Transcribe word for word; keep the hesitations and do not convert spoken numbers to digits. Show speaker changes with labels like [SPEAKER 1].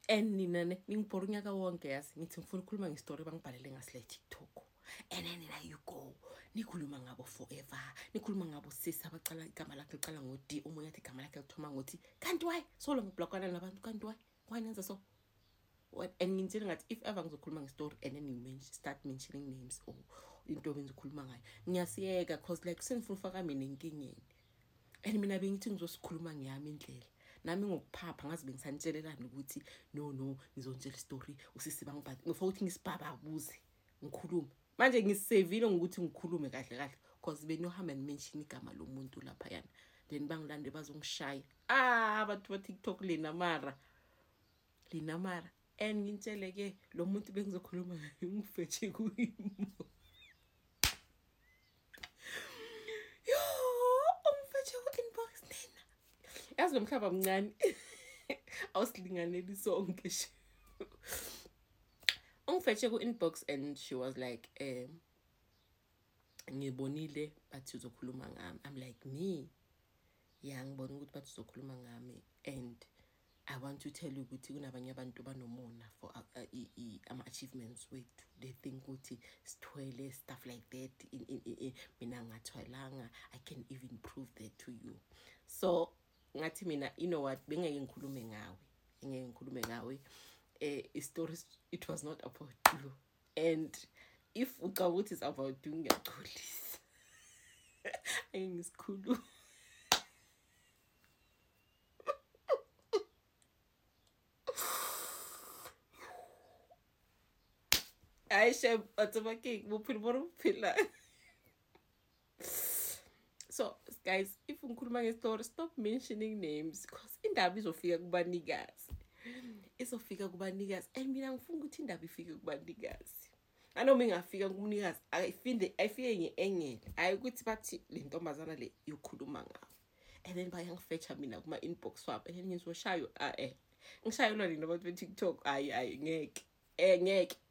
[SPEAKER 1] and nina ne ngibhora unyaka wonke yazi ngithi ngifuna ukukhuluma ngestory bangibhalele ngasile TikTok and then now you go nikhuluma ngabo forever nikhuluma ngabo sisi abacala igama lakhe liqala ngo D umunye athi igama lakhe lithoma ngothi kanti why solo ngiblockana nabantu kanti why why nenza so what and ngintshela ngathi if ever ngizokhuluma ngestory and then you mention start mentioning names or into bengizokhuluma ngayo ngiyasiyeka cause like sengifuna ufaka mina enkingeni and mina bengithi ngizosikhuluma ngiyami indlela nami ngokuphapha ngazi bengisantshelelana ukuthi no no ngizontshela istory usisi bangibhadi ngifuna ukuthi ngisibhaba abuze ngikhulume manje ngisavile ngokuthi ngikhulume kahle kahle cause benohamba and mention igama lomuntu lapha yana then bangilande bazongishaya ah abantu ba TikTok lena mara lena mara and ngintshele ke lo muntu bengizokhuluma ngayo ngifethe kuyimo yo ungifethe ku inbox nina yazi lo mhlaba mncane awusilinganeli sonke nje ungifethe ku inbox and she was like um ngibonile bathi uzokhuluma ngami I'm like me yeah ngibona ukuthi bathi uzokhuluma ngami and I want to tell you ukuthi kunabanye abantu banomona for uh, uh, uh, ama achievements wethu they think ukuthi sithwele stuff like that in, in, in mina ngathwalanga I can even prove that to you so ngathi mina you know what bengeke ngikhulume ngawe ngeke ngikhulume ngawe eh story it was not about you and if uca ukuthi it's about you ngiyaqolisa ayingisikhulu Aisha atabaki muphila boruphila so guys if ungikhuluma ngestory stop mentioning names because indaba izofika kubanikazi izofika kubanikazi and mina ngifuna ukuthi indaba ifike kubanikazi anoma ingafika kumnikazi ayifinde ayifike ngeengel ayikuthi bathi le ntombazana le yokhuluma ngawo and then bayangifetcha mina kuma inbox wabo and then ngizoshayo ah eh ngishayelwa nina abantu be TikTok ayi ayi ngeke eh ngeke